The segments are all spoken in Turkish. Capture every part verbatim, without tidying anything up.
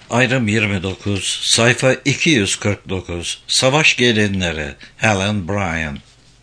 Ayrım yirmi dokuz, sayfa iki yüz kırk dokuz, Savaş Gelinleri, Helen Bryan.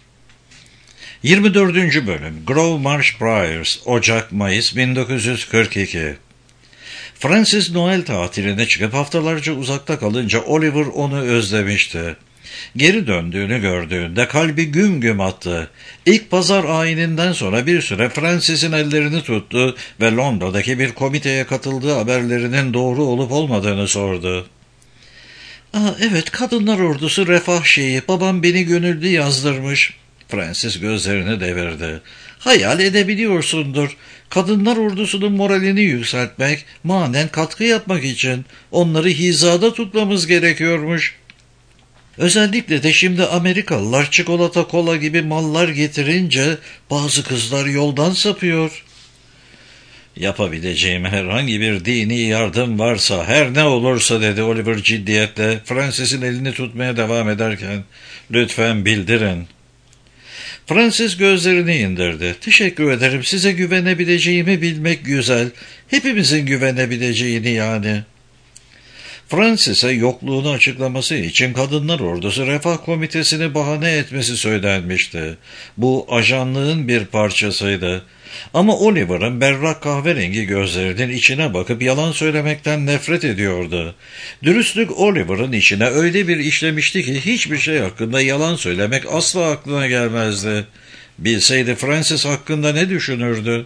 yirmi dördüncü bölüm, Grove Marsh Briars, Ocak-Mayıs bin dokuz yüz kırk iki. Francis Noel tatiline çıkıp haftalarca uzakta kalınca Oliver onu özlemişti. Geri döndüğünü gördüğünde kalbi güm güm attı. İlk pazar ayininden sonra bir süre Francis'in ellerini tuttu ve Londra'daki bir komiteye katıldığı haberlerinin doğru olup olmadığını sordu. ''Aa, evet, Kadınlar Ordusu refah şeyi, babam beni gönüllü yazdırmış.'' Francis gözlerini devirdi. ''Hayal edebiliyorsundur. Kadınlar Ordusu'nun moralini yükseltmek, manen katkı yapmak için onları hizada tutmamız gerekiyormuş. Özellikle de şimdi Amerikalılar çikolata, kola gibi mallar getirince bazı kızlar yoldan sapıyor. Yapabileceğim herhangi bir dini yardım varsa, her ne olursa,'' dedi Oliver ciddiyetle, Francis'in elini tutmaya devam ederken, ''lütfen bildirin.'' Francis gözlerini indirdi. ''Teşekkür ederim, size güvenebileceğimi bilmek güzel. Hepimizin güvenebileceğini yani.'' Francis'e yokluğunu açıklaması için Kadınlar Ordusu Refah Komitesi'ni bahane etmesi söylenmişti. Bu ajanlığın bir parçasıydı. Ama Oliver'ın berrak kahverengi gözlerinin içine bakıp yalan söylemekten nefret ediyordu. Dürüstlük Oliver'ın içine öyle bir işlemişti ki hiçbir şey hakkında yalan söylemek asla aklına gelmezdi. Bilseydi Francis hakkında ne düşünürdü?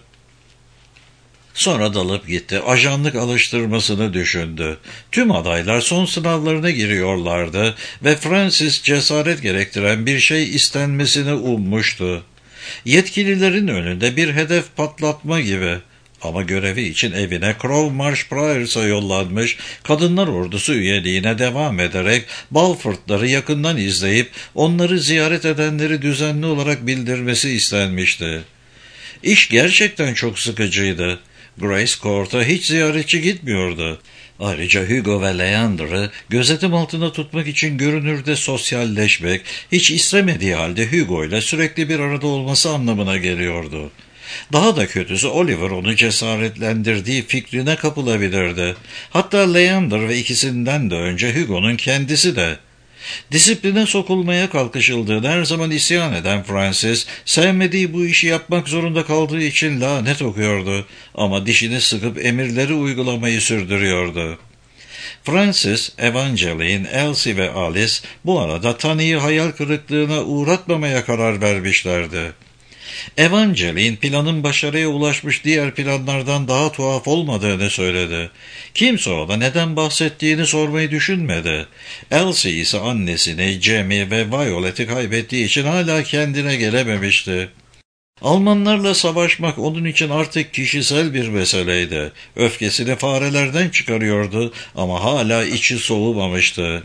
Sonra dalıp gitti. Ajanlık alıştırmasını düşündü. Tüm adaylar son sınavlarına giriyorlardı ve Francis cesaret gerektiren bir şey istenmesini ummuştu. Yetkililerin önünde bir hedef patlatma gibi. Ama görevi için evine Grove Marsh Briars'a yollanmış, Kadınlar Ordusu üyeliğine devam ederek Balford'ları yakından izleyip onları ziyaret edenleri düzenli olarak bildirmesi istenmişti. İş gerçekten çok sıkıcıydı. Grace Court'a hiç ziyaretçi gitmiyordu. Ayrıca Hugo ve Leander'ı gözetim altında tutmak için görünürde sosyalleşmek, hiç istemediği halde Hugo ile sürekli bir arada olması anlamına geliyordu. Daha da kötüsü Oliver onu cesaretlendirdiği fikrine kapılabilirdi. Hatta Leander ve ikisinden de önce Hugo'nun kendisi de. Disipline sokulmaya kalkışıldığında her zaman isyan eden Francis, sevmediği bu işi yapmak zorunda kaldığı için lanet okuyordu ama dişini sıkıp emirleri uygulamayı sürdürüyordu. Francis, Evangeline, Elsie ve Alice bu arada Tanı'yı hayal kırıklığına uğratmamaya karar vermişlerdi. Evangeline planın başarıya ulaşmış diğer planlardan daha tuhaf olmadığını söyledi. Kimse ona neden bahsettiğini sormayı düşünmedi. Elsie ise annesini, Jamie ve Violet'i kaybettiği için hala kendine gelememişti. Almanlarla savaşmak onun için artık kişisel bir meseleydi. Öfkesini farelerden çıkarıyordu ama hala içi soğumamıştı.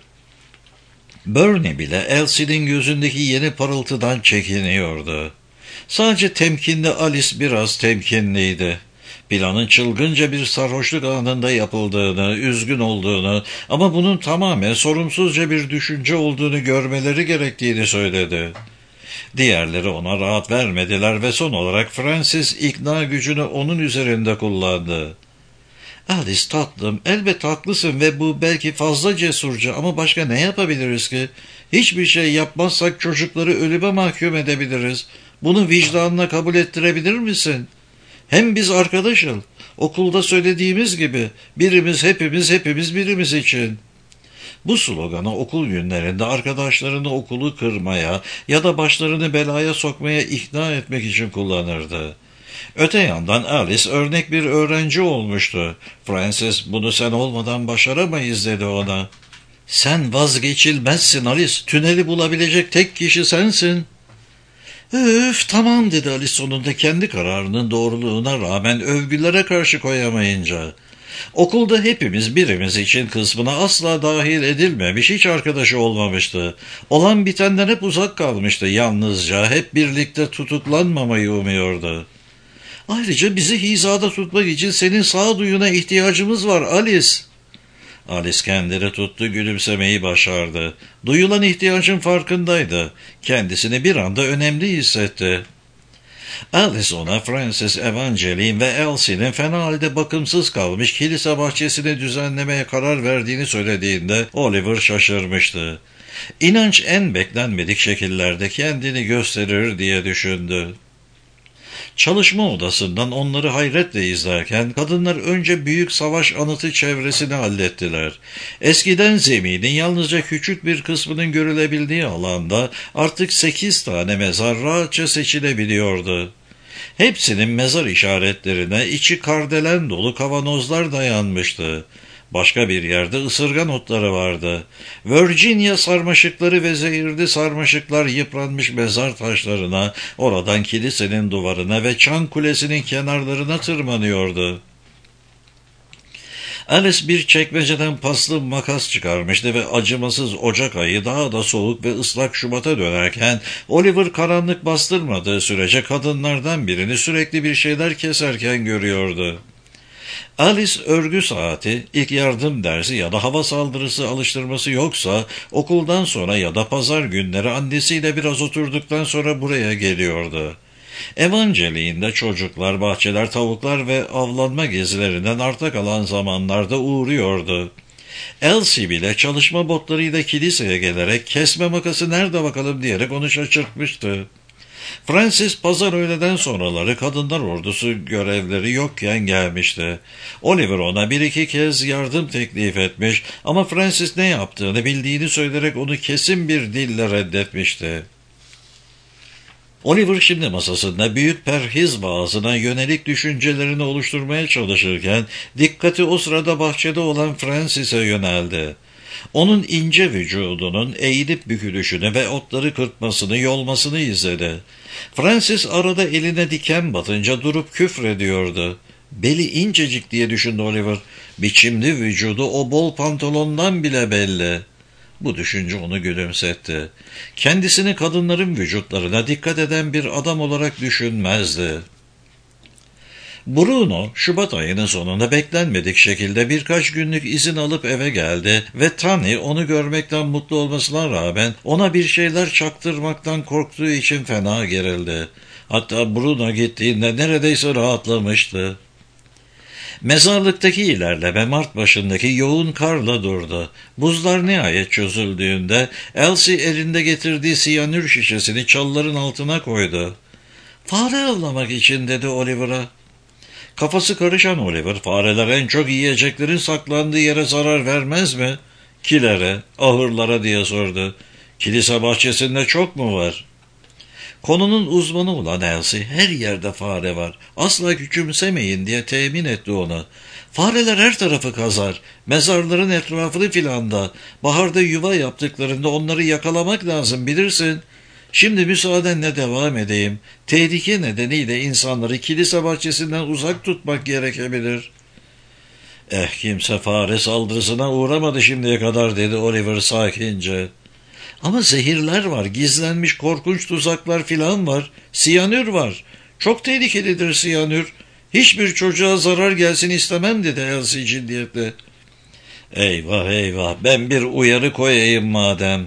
Bernie bile Elsie'nin gözündeki yeni parıltıdan çekiniyordu. Sadece temkinli Alice biraz temkinliydi. Planın çılgınca bir sarhoşluk anında yapıldığını, üzgün olduğunu ama bunun tamamen sorumsuzca bir düşünce olduğunu görmeleri gerektiğini söyledi. Diğerleri ona rahat vermediler ve son olarak Francis ikna gücünü onun üzerinde kullandı. ''Alice tatlım, elbette haklısın ve bu belki fazla cesurca ama başka ne yapabiliriz ki? Hiçbir şey yapmazsak çocukları ölüme mahkum edebiliriz. Bunu vicdanına kabul ettirebilir misin? Hem biz arkadaşız. Okulda söylediğimiz gibi birimiz hepimiz hepimiz birimiz için.'' Bu sloganı okul günlerinde arkadaşlarını okulu kırmaya ya da başlarını belaya sokmaya ikna etmek için kullanırdı. Öte yandan Alice örnek bir öğrenci olmuştu. Francis, bunu sen olmadan başaramayız dedi ona. ''Sen vazgeçilmezsin Alice, tüneli bulabilecek tek kişi sensin.'' ''Öf, tamam'' dedi Alice sonunda kendi kararının doğruluğuna rağmen övgülere karşı koyamayınca. Okulda hepimiz birimiz için kısmına asla dahil edilmemiş, hiç arkadaşı olmamıştı. Olan bitenden hep uzak kalmıştı, yalnızca hep birlikte tutuklanmamayı umuyordu. ''Ayrıca bizi hizada tutmak için senin sağduyuna ihtiyacımız var Alice.'' Alice kendini tuttu, gülümsemeyi başardı. Duyulan ihtiyacın farkındaydı. Kendisini bir anda önemli hissetti. Alice ona Frances, Evangeline ve Elsie'nin fena halde bakımsız kalmış kilise bahçesini düzenlemeye karar verdiğini söylediğinde Oliver şaşırmıştı. İnanç en beklenmedik şekillerde kendini gösterir diye düşündü. Çalışma odasından onları hayretle izlerken kadınlar önce büyük savaş anıtı çevresini hallettiler. Eskiden zeminin yalnızca küçük bir kısmının görülebildiği alanda artık sekiz tane mezar rahatça seçilebiliyordu. Hepsinin mezar işaretlerine içi kardelen dolu kavanozlar dayanmıştı. Başka bir yerde ısırgan otları vardı. Virginia sarmaşıkları ve zehirli sarmaşıklar yıpranmış mezar taşlarına, oradan kilisenin duvarına ve çan kulesinin kenarlarına tırmanıyordu. Alice bir çekmeceden paslı makas çıkarmıştı ve acımasız Ocak ayı daha da soğuk ve ıslak Şubat'a dönerken Oliver karanlık bastırmadığı sürece kadınlardan birini sürekli bir şeyler keserken görüyordu. Alice örgü saati, ilk yardım dersi ya da hava saldırısı alıştırması yoksa okuldan sonra ya da pazar günleri annesiyle biraz oturduktan sonra buraya geliyordu. Evangeline'de çocuklar, bahçeler, tavuklar ve avlanma gezilerinden arta kalan zamanlarda uğruyordu. Elsie bile çalışma botlarıyla kiliseye gelerek kesme makası nerede bakalım diyerek onu şaşırtmıştı. Francis pazar öğleden sonraları kadınlar ordusu görevleri yokken gelmişti. Oliver ona bir iki kez yardım teklif etmiş ama Francis ne yaptığını bildiğini söyleyerek onu kesin bir dille reddetmişti. Oliver şimdi masasında büyük perhiz vaazına yönelik düşüncelerini oluşturmaya çalışırken dikkati o sırada bahçede olan Francis'e yöneldi. Onun ince vücudunun eğilip bükülüşünü ve otları kırpmasını, yolmasını izledi. Francis arada eline diken batınca durup küfrediyordu. Beli incecik diye düşündü Oliver. Biçimli vücudu o bol pantolondan bile belli. Bu düşünce onu gülümsetti. Kendisini kadınların vücutlarına dikkat eden bir adam olarak düşünmezdi. Bruno, Şubat ayının sonunda beklenmedik şekilde birkaç günlük izin alıp eve geldi ve Tani onu görmekten mutlu olmasına rağmen ona bir şeyler çaktırmaktan korktuğu için fena gerildi. Hatta Bruno gittiğinde neredeyse rahatlamıştı. Mezarlıktaki ilerleme Mart başındaki yoğun karla durdu. Buzlar nihayet çözüldüğünde Elsie elinde getirdiği siyanür şişesini çalıların altına koydu. "Fare avlamak için," dedi Oliver'a. Kafası karışan Oliver, fareler en çok yiyeceklerin saklandığı yere zarar vermez mi? Kilere, ahırlara diye sordu. Kilise bahçesinde çok mu var? Konunun uzmanı olan Elsie, her yerde fare var, asla küçümsemeyin diye temin etti onu. Fareler her tarafı kazar, mezarların etrafını filan da, baharda yuva yaptıklarında onları yakalamak lazım bilirsin. Şimdi müsaadenle devam edeyim. Tehlike nedeniyle insanları kilise bahçesinden uzak tutmak gerekebilir. Eh, kimse fare saldırısına uğramadı şimdiye kadar, dedi Oliver sakince. Ama zehirler var, gizlenmiş korkunç tuzaklar filan var, siyanür var. Çok tehlikelidir siyanür. Hiçbir çocuğa zarar gelsin istemem, dedi Elsie ciddiyetle. Eyvah eyvah, ben bir uyarı koyayım madem.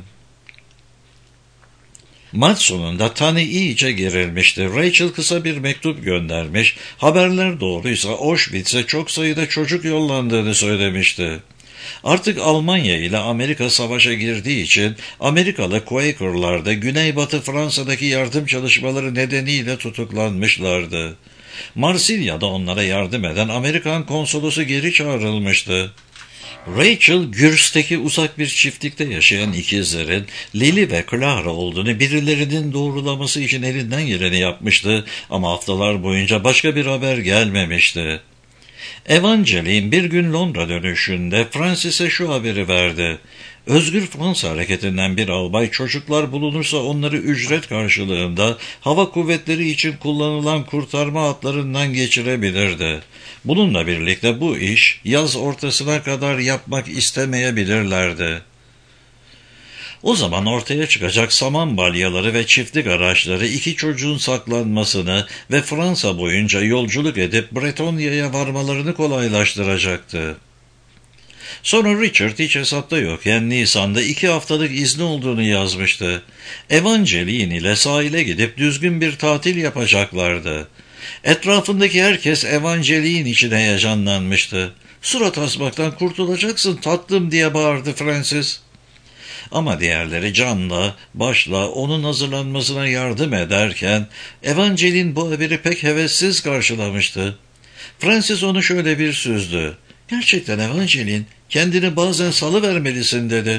Mart sonunda Tani iyice gerilmişti. Rachel kısa bir mektup göndermiş. Haberler doğruysa Auschwitz'e çok sayıda çocuk yollandığını söylemişti. Artık Almanya ile Amerika savaşa girdiği için Amerikalı Quaker'lar da Güneybatı Fransa'daki yardım çalışmaları nedeniyle tutuklanmışlardı. Marsilya'da onlara yardım eden Amerikan konsolosu geri çağrılmıştı. Rachel, Gürs'teki uzak bir çiftlikte yaşayan ikizlerin Lily ve Clara olduğunu birilerinin doğrulaması için elinden geleni yapmıştı ama haftalar boyunca başka bir haber gelmemişti. Evangeline bir gün Londra dönüşünde Francis'e şu haberi verdi. Özgür Fransa hareketinden bir albay çocuklar bulunursa onları ücret karşılığında hava kuvvetleri için kullanılan kurtarma hatlarından geçirebilirdi. Bununla birlikte bu iş yaz ortasına kadar yapmak istemeyebilirlerdi. O zaman ortaya çıkacak saman balyaları ve çiftlik araçları iki çocuğun saklanmasını ve Fransa boyunca yolculuk edip Bretonya'ya varmalarını kolaylaştıracaktı. Sonra Richard hiç hesapta yokken Nisan'da iki haftalık izni olduğunu yazmıştı. Evangeline ile sahile gidip düzgün bir tatil yapacaklardı. Etrafındaki herkes Evangeline için heyecanlanmıştı. "Surat asmaktan kurtulacaksın tatlım," diye bağırdı Francis. Ama diğerleri canla, başla onun hazırlanmasına yardım ederken Evangeline bu haberi pek hevessiz karşılamıştı. Francis onu şöyle bir süzdü. "Gerçekten Evangeline, kendini bazen salıvermelisin," dedi.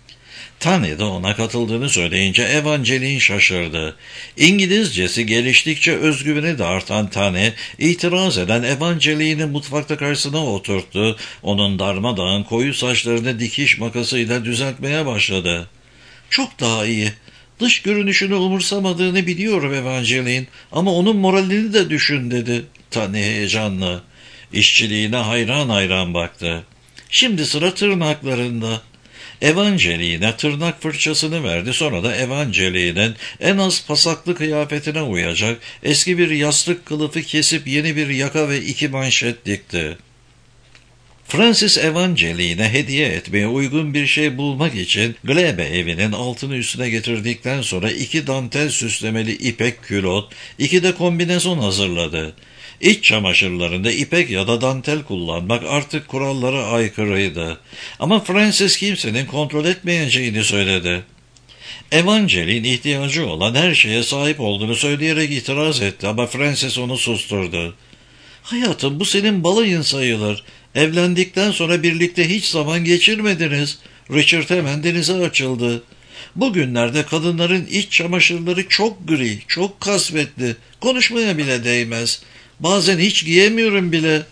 Tani de ona katıldığını söyleyince Evangeline şaşırdı. İngilizcesi geliştikçe özgüveni de artan Tani, itiraz eden Evangeline'i mutfakta karşısına oturttu. Onun darmadağın koyu saçlarını dikiş makasıyla düzeltmeye başladı. "Çok daha iyi. Dış görünüşünü umursamadığını biliyorum Evangeline, ama onun moralini de düşün," dedi Tani heyecanla. İşçiliğine hayran hayran baktı. "Şimdi sıra tırnaklarında." Evangeline'e tırnak fırçasını verdi. Sonra da Evangeline'in en az pasaklı kıyafetine uyacak eski bir yastık kılıfı kesip yeni bir yaka ve iki manşet dikti. Francis Evangeline'e hediye etmeye uygun bir şey bulmak için Glebe evinin altını üstüne getirdikten sonra iki dantel süslemeli ipek külot, iki de kombinezon hazırladı. İç çamaşırlarında ipek ya da dantel kullanmak artık kurallara aykırıydı. Ama Francis kimsenin kontrol etmeyeceğini söyledi. Evangeline ihtiyacı olan her şeye sahip olduğunu söyleyerek itiraz etti ama Francis onu susturdu. "Hayatım, bu senin balayın sayılır. Evlendikten sonra birlikte hiç zaman geçirmediniz." Richard hemen denize açıldı. "Bugünlerde kadınların iç çamaşırları çok gri, çok kasvetli. Konuşmaya bile değmez. Bazen hiç giyemiyorum bile."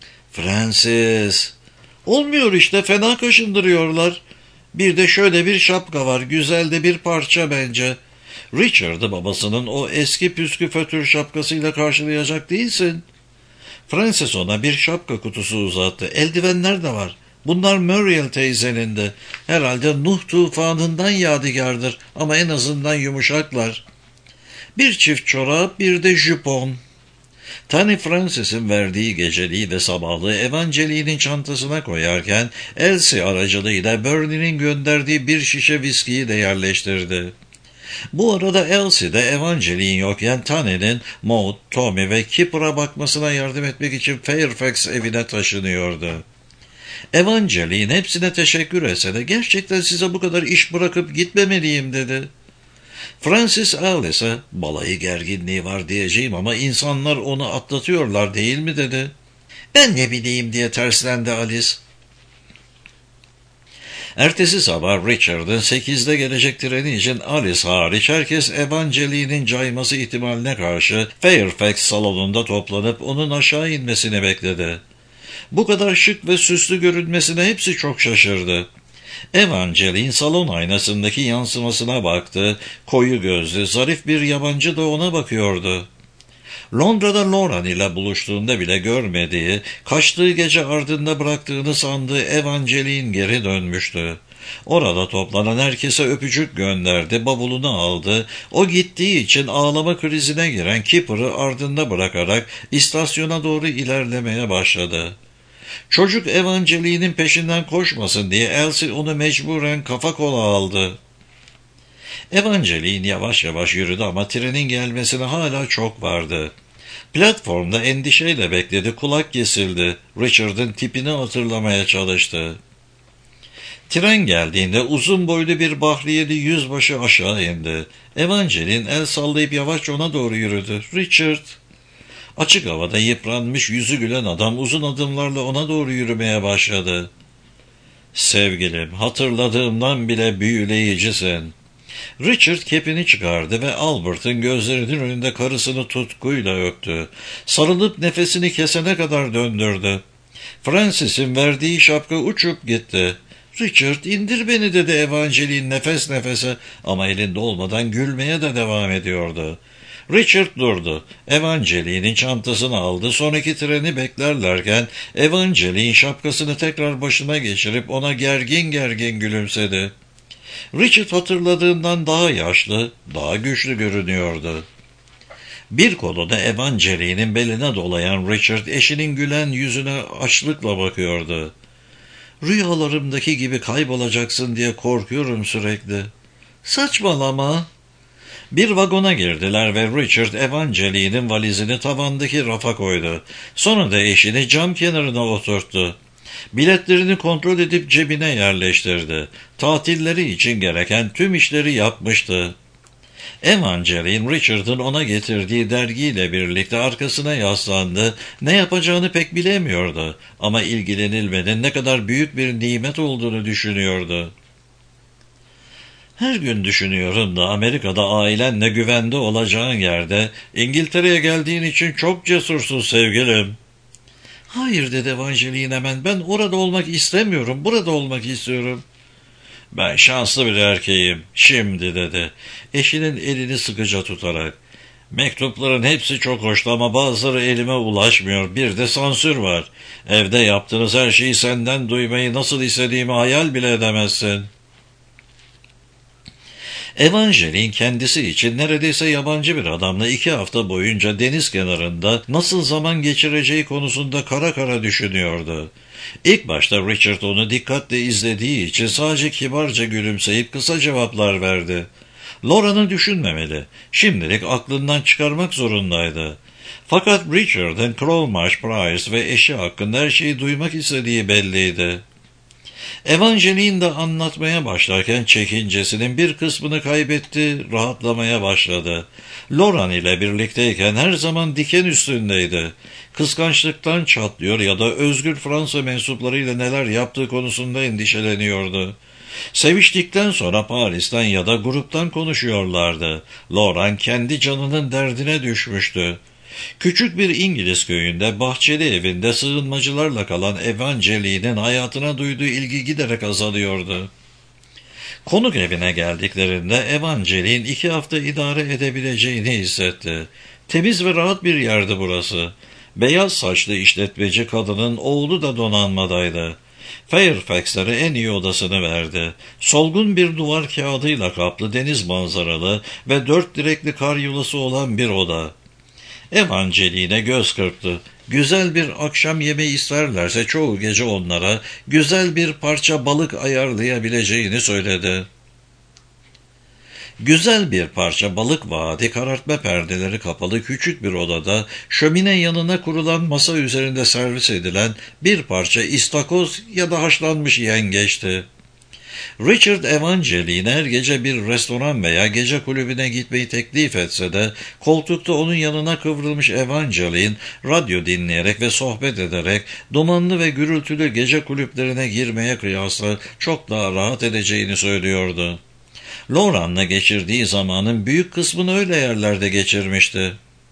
"Francis, olmuyor işte, fena kaşındırıyorlar. Bir de şöyle bir şapka var, güzel de bir parça bence." Richard'ı babasının o eski püskü fötür şapkasıyla karşılayacak değilsin. Francis ona bir şapka kutusu uzattı. "Eldivenler de var. Bunlar Muriel teyzenin de. Herhalde Nuh tufanından yadigardır ama en azından yumuşaklar. Bir çift çorap, bir de jupon." Tani Francis'in verdiği geceliği ve sabahlığı Evangeline'in çantasına koyarken Elsie aracılığıyla Bernie'nin gönderdiği bir şişe viskiyi de yerleştirdi. Bu arada Elsie de Evangeline yokken Tani'nin Maud, Tommy ve Kipper'a bakmasına yardım etmek için Fairfax evine taşınıyordu. Evangeline hepsine teşekkür etse de "Gerçekten size bu kadar iş bırakıp gitmemeliyim," dedi. Francis Alice'e "Balayı gerginliği var diyeceğim ama insanlar onu atlatıyorlar değil mi?" dedi. "Ben ne bileyim," diye terslendi Alice. Ertesi sabah Richard'ın sekizde gelecek treni için Alice hariç herkes Evangeline'in cayması ihtimaline karşı Fairfax salonunda toplanıp onun aşağı inmesini bekledi. Bu kadar şık ve süslü görünmesine hepsi çok şaşırdı. Evangeline salon aynasındaki yansımasına baktı. Koyu gözlü, zarif bir yabancı da ona bakıyordu. Londra'da Lauren ile buluştuğunda bile görmediği, kaçtığı gece ardında bıraktığını sandığı Evangeline geri dönmüştü. Orada toplanan herkese öpücük gönderdi, bavulunu aldı. O gittiği için ağlama krizine giren Kipper'ı ardında bırakarak istasyona doğru ilerlemeye başladı. Çocuk Evangeline'in peşinden koşmasın diye Elsie onu mecburen kafa kola aldı. Evangeline yavaş yavaş yürüdü ama trenin gelmesine hala çok vardı. Platformda endişeyle bekledi, kulak kesildi. Richard'ın tipini hatırlamaya çalıştı. Tren geldiğinde uzun boylu bir bahriyeli yüzbaşı aşağı indi. Evangeline el sallayıp yavaşça ona doğru yürüdü. "Richard!" Açık havada yıpranmış, yüzü gülen adam uzun adımlarla ona doğru yürümeye başladı. "Sevgilim, hatırladığımdan bile büyüleyicisin." Richard kepini çıkardı ve Albert'ın gözlerinin önünde karısını tutkuyla öptü. Sarılıp nefesini kesene kadar döndürdü. Francis'in verdiği şapka uçup gitti. "Richard, indir beni," dedi Evangeline nefes nefese ama elinde olmadan gülmeye de devam ediyordu. Richard durdu. Evangeline'in çantasını aldı. Sonraki treni beklerlerken Evangeline şapkasını tekrar başına geçirip ona gergin gergin gülümsedi. Richard hatırladığından daha yaşlı, daha güçlü görünüyordu. Bir kolu da Evangeline'in beline dolayan Richard eşinin gülen yüzüne açlıkla bakıyordu. Rüyalarımdaki gibi kaybolacaksın diye korkuyorum sürekli. Saçmalama. Bir vagona girdiler ve Richard Evangeline'in valizini tavandaki rafa koydu. Sonra da eşini cam kenarına oturttu. Biletlerini kontrol edip cebine yerleştirdi. Tatilleri için gereken tüm işleri yapmıştı. Evangeline, Richard'ın ona getirdiği dergiyle birlikte arkasına yaslandı. Ne yapacağını pek bilemiyordu ama ilgilenilmenin ne kadar büyük bir nimet olduğunu düşünüyordu. Her gün düşünüyorum da Amerika'da ailenle güvende olacağın yerde İngiltere'ye geldiğin için çok cesursun sevgilim. Hayır dedi Evangeline hemen, ben orada olmak istemiyorum, burada olmak istiyorum. Ben şanslı bir erkeğim şimdi dedi, eşinin elini sıkıca tutarak. Mektupların hepsi çok hoştu ama bazıları elime ulaşmıyor, bir de sansür var. Evde yaptığınız her şeyi senden duymayı nasıl istediğimi hayal bile edemezsin. Evangeline kendisi için neredeyse yabancı bir adamla iki hafta boyunca deniz kenarında nasıl zaman geçireceği konusunda kara kara düşünüyordu. İlk başta Richard onu dikkatle izlediği için sadece kibarca gülümseyip kısa cevaplar verdi. Laura'nı düşünmemeli. Şimdilik aklından çıkarmak zorundaydı. Fakat Richard'ın Crowmarsh Price ve eşi hakkında her şeyi duymak istediği belliydi. Evangeline de anlatmaya başlarken çekincesinin bir kısmını kaybetti, rahatlamaya başladı. Laurent ile birlikteyken her zaman diken üstündeydi. Kıskançlıktan çatlıyor ya da özgür Fransa mensuplarıyla neler yaptığı konusunda endişeleniyordu. Seviştikten sonra Paris'ten ya da gruptan konuşuyorlardı. Laurent kendi canının derdine düşmüştü. Küçük bir İngiliz köyünde bahçeli evinde sığınmacılarla kalan Evangeline'in hayatına duyduğu ilgi giderek azalıyordu. Konuk evine geldiklerinde Evangeline iki hafta idare edebileceğini hissetti. Temiz ve rahat bir yerdi burası. Beyaz saçlı işletmeci kadının oğlu da donanmadaydı. Fairfax'lara en iyi odasını verdi. Solgun bir duvar kağıdıyla kaplı deniz manzaralı ve dört direkli kar yuvası olan bir oda. Evangeline göz kırptı. Güzel bir akşam yemeği isterlerse çoğu gece onlara güzel bir parça balık ayarlayabileceğini söyledi. Güzel bir parça balık vaadi karartma perdeleri kapalı küçük bir odada şömine yanına kurulan masa üzerinde servis edilen bir parça istakoz ya da haşlanmış yengeçti. Richard Evangeline her gece bir restoran veya gece kulübüne gitmeyi teklif etse de koltukta onun yanına kıvrılmış Evangeline radyo dinleyerek ve sohbet ederek dumanlı ve gürültülü gece kulüplerine girmeye kıyasla çok daha rahat edeceğini söylüyordu. Laurent'la geçirdiği zamanın büyük kısmını öyle yerlerde geçirmişti.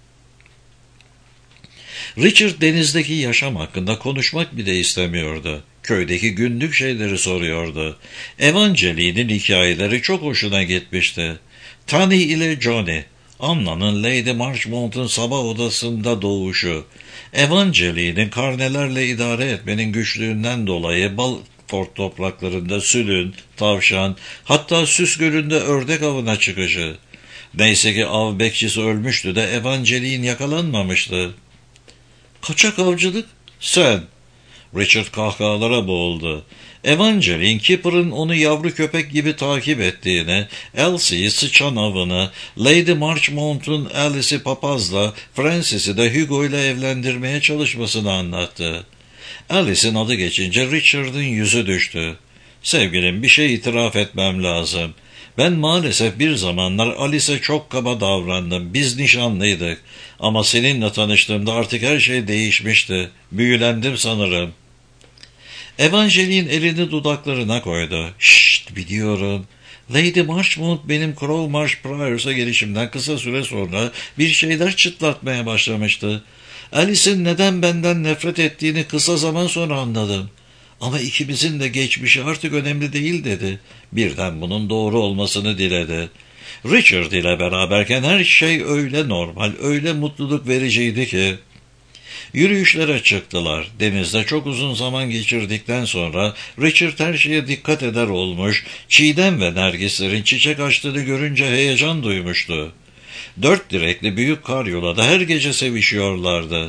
Richard denizdeki yaşam hakkında konuşmak bile istemiyordu. Köydeki günlük şeyleri soruyordu. Evangeline'in hikayeleri çok hoşuna gitmişti. Tani ile Johnny, Anna'nın Lady Marchmont'un sabah odasında doğuşu, Evangeline'in karnelerle idare etmenin güçlüğünden dolayı Balford topraklarında sülün, tavşan, hatta Süs Gölü'nde ördek avına çıkışı. Neyse ki av bekçisi ölmüştü de Evangeline yakalanmamıştı. Kaçak avcılık? Sen! Richard kahkahalara boğuldu. Evangeline, Keeper'ın onu yavru köpek gibi takip ettiğini, Elsie'yi sıçan avını, Lady Marchmont'un Alice'i papazla, Francis'i de Hugo ile evlendirmeye çalışmasını anlattı. Alice'in adı geçince Richard'ın yüzü düştü. Sevgilim, bir şey itiraf etmem lazım. Ben maalesef bir zamanlar Alice'e çok kaba davrandım. Biz nişanlıydık. Ama seninle tanıştığımda artık her şey değişmişti. Büyülendim sanırım. Evangeline elini dudaklarına koydu. Şşt, biliyorum. Lady Marchmont benim Crowmarsh Priors'a gelişimden kısa süre sonra bir şeyler çıtlatmaya başlamıştı. Alice'in neden benden nefret ettiğini kısa zaman sonra anladım. Ama ikimizin de geçmişi artık önemli değil dedi. Birden bunun doğru olmasını diledi. Richard ile beraberken her şey öyle normal, öyle mutluluk vericiydi ki. Yürüyüşlere çıktılar. Denizde çok uzun zaman geçirdikten sonra Richard her şeye dikkat eder olmuş, çiğdem ve nergislerin çiçek açtığını görünce heyecan duymuştu. Dört direkli büyük karyolada her gece sevişiyorlardı.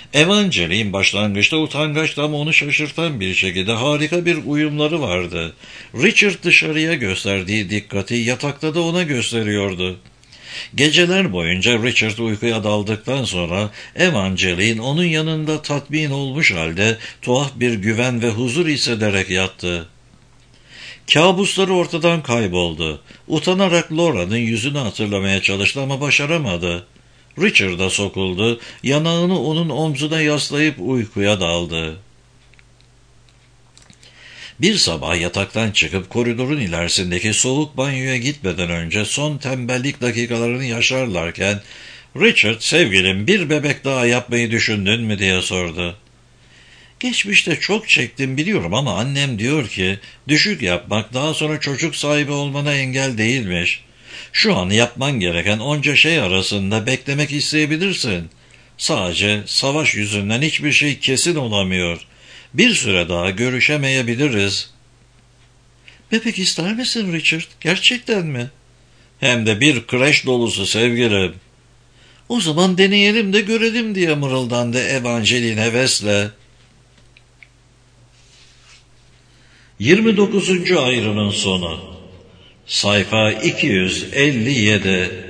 Evangeline başlangıçta utangaç ama onu şaşırtan bir şekilde harika bir uyumları vardı. Richard dışarıya gösterdiği dikkati yatakta da ona gösteriyordu. Geceler boyunca Richard uykuya daldıktan sonra Evangeline onun yanında tatmin olmuş halde tuhaf bir güven ve huzur hissederek yattı. Kabusları ortadan kayboldu. Utanarak Laura'nın yüzünü hatırlamaya çalıştı ama başaramadı. Richard'a sokuldu, yanağını onun omzuna yaslayıp uykuya daldı. Bir sabah yataktan çıkıp koridorun ilerisindeki soğuk banyoya gitmeden önce son tembellik dakikalarını yaşarlarken Richard, sevgilim bir bebek daha yapmayı düşündün mü diye sordu. Geçmişte çok çektim biliyorum ama annem diyor ki düşük yapmak daha sonra çocuk sahibi olmana engel değilmiş. Şu an yapman gereken onca şey arasında beklemek isteyebilirsin. Sadece savaş yüzünden hiçbir şey kesin olamıyor. Bir süre daha görüşemeyebiliriz. Bebek ister misin Richard? Gerçekten mi? Hem de bir kreş dolusu sevgilim. O zaman deneyelim de görelim diye mırıldandı Evangeline hevesle. yirmi dokuzuncu ayrının sonu. Sayfa iki yüz elli yedi.